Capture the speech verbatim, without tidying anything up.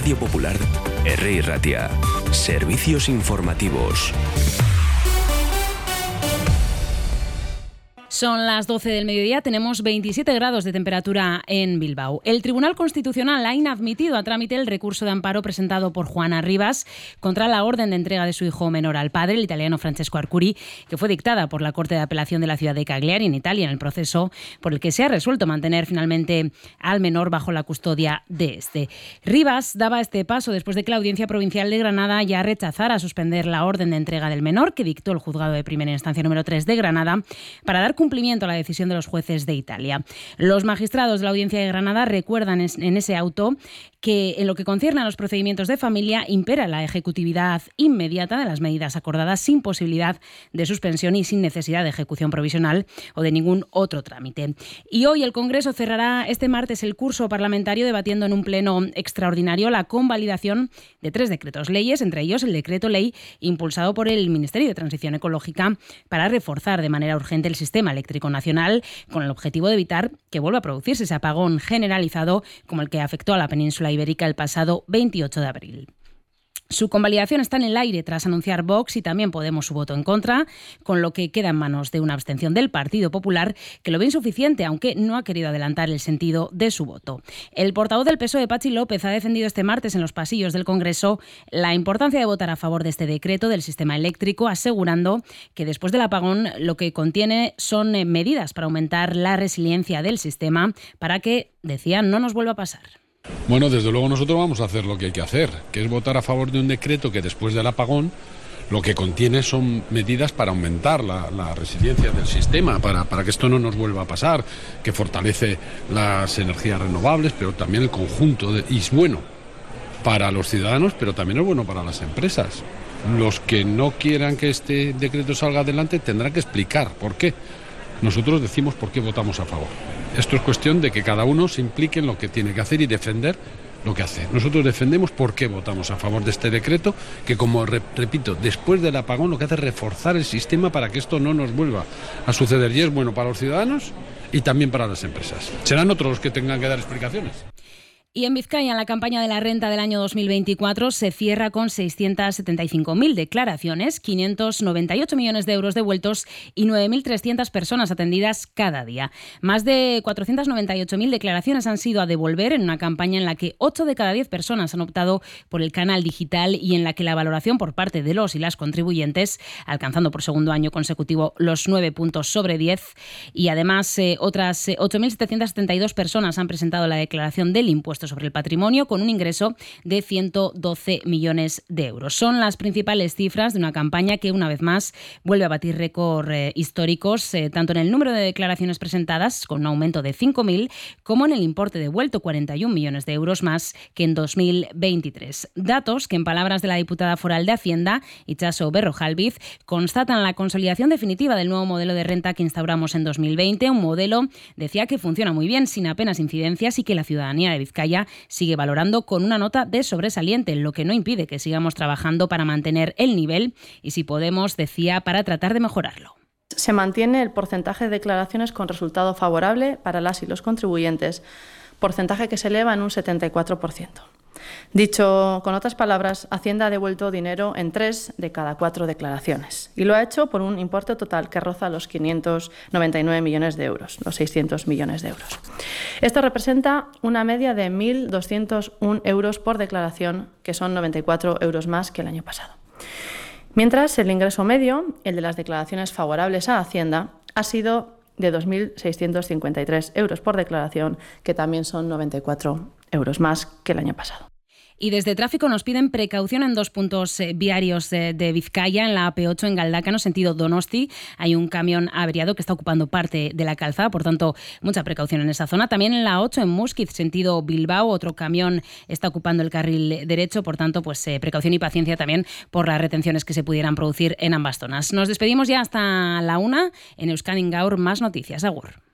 Radio Popular, R I Ratia. Servicios informativos. Son las doce del mediodía, tenemos veintisiete grados de temperatura en Bilbao. El Tribunal Constitucional ha inadmitido a trámite el recurso de amparo presentado por Juana Rivas contra la orden de entrega de su hijo menor al padre, el italiano Francesco Arcuri, que fue dictada por la Corte de Apelación de la ciudad de Cagliari, en Italia, en el proceso por el que se ha resuelto mantener finalmente al menor bajo la custodia de este. Rivas daba este paso después de que la Audiencia Provincial de Granada ya rechazara suspender la orden de entrega del menor que dictó el Juzgado de Primera Instancia número tres de Granada para dar cumplimiento a la decisión de los jueces de Italia. Los magistrados de la Audiencia de Granada recuerdan en ese auto que en lo que concierne a los procedimientos de familia impera la ejecutividad inmediata de las medidas acordadas sin posibilidad de suspensión y sin necesidad de ejecución provisional o de ningún otro trámite. Y hoy el Congreso cerrará este martes el curso parlamentario debatiendo en un pleno extraordinario la convalidación de tres decretos leyes, entre ellos el decreto ley impulsado por el Ministerio de Transición Ecológica para reforzar de manera urgente el sistema eléctrico nacional con el objetivo de evitar que vuelva a producirse ese apagón generalizado como el que afectó a la península ibérica el pasado veintiocho de abril. Su convalidación está en el aire tras anunciar Vox y también Podemos su voto en contra, con lo que queda en manos de una abstención del Partido Popular, que lo ve insuficiente, aunque no ha querido adelantar el sentido de su voto. El portavoz del P S O E, Patxi López, ha defendido este martes en los pasillos del Congreso la importancia de votar a favor de este decreto del sistema eléctrico, asegurando que después del apagón lo que contiene son medidas para aumentar la resiliencia del sistema para que, decían, no nos vuelva a pasar. Bueno, desde luego nosotros vamos a hacer lo que hay que hacer, que es votar a favor de un decreto que después del apagón lo que contiene son medidas para aumentar la, la resiliencia del sistema, para, para que esto no nos vuelva a pasar, que fortalece las energías renovables, pero también el conjunto, de, y es bueno para los ciudadanos, pero también es bueno para las empresas. Los que no quieran que este decreto salga adelante tendrán que explicar por qué. Nosotros decimos por qué votamos a favor. Esto es cuestión de que cada uno se implique en lo que tiene que hacer y defender lo que hace. Nosotros defendemos por qué votamos a favor de este decreto, que como re, repito, después del apagón lo que hace es reforzar el sistema para que esto no nos vuelva a suceder. Y es bueno para los ciudadanos y también para las empresas. Serán otros los que tengan que dar explicaciones. Y en Vizcaya, la campaña de la renta del año dos mil veinticuatro se cierra con seiscientas setenta y cinco mil declaraciones, quinientos noventa y ocho millones de euros devueltos y nueve mil trescientas personas atendidas cada día. Más de cuatrocientas noventa y ocho mil declaraciones han sido a devolver en una campaña en la que ocho de cada diez personas han optado por el canal digital y en la que la valoración por parte de los y las contribuyentes, alcanzando por segundo año consecutivo los nueve puntos sobre diez, y además eh, otras eh, ocho mil setecientas setenta y dos personas han presentado la declaración del impuesto sobre el patrimonio con un ingreso de ciento doce millones de euros. Son las principales cifras de una campaña que una vez más vuelve a batir récord eh, históricos, eh, tanto en el número de declaraciones presentadas, con un aumento de cinco mil, como en el importe devuelto, cuarenta y un millones de euros más que en dos mil veintitrés. Datos que, en palabras de la diputada foral de Hacienda, Itxaso Berrojalbiz, constatan la consolidación definitiva del nuevo modelo de renta que instauramos en dos mil veinte, un modelo, decía, que funciona muy bien, sin apenas incidencias y que la ciudadanía de Vizcaya sigue valorando con una nota de sobresaliente, lo que no impide que sigamos trabajando para mantener el nivel y, si podemos, decía, para tratar de mejorarlo. Se mantiene el porcentaje de declaraciones con resultado favorable para las y los contribuyentes, porcentaje que se eleva en un setenta y cuatro por ciento. Dicho con otras palabras, Hacienda ha devuelto dinero en tres de cada cuatro declaraciones y lo ha hecho por un importe total que roza los quinientos noventa y nueve millones de euros, los seiscientos millones de euros. Esto representa una media de mil doscientos uno euros por declaración, que son noventa y cuatro euros más que el año pasado. Mientras, el ingreso medio, el de las declaraciones favorables a Hacienda, ha sido de dos mil seiscientos cincuenta y tres euros por declaración, que también son noventa y cuatro euros más que el año pasado. Y desde Tráfico nos piden precaución en dos puntos eh, viarios eh, de Vizcaya, en la A P ocho en Galdacano, sentido Donosti. Hay un camión averiado que está ocupando parte de la calzada, por tanto, mucha precaución en esa zona. También en la ocho en Muskiz, sentido Bilbao, otro camión está ocupando el carril derecho, por tanto, pues eh, precaución y paciencia también por las retenciones que se pudieran producir en ambas zonas. Nos despedimos ya hasta la una. En Euskadi Gaur, más noticias. Agur.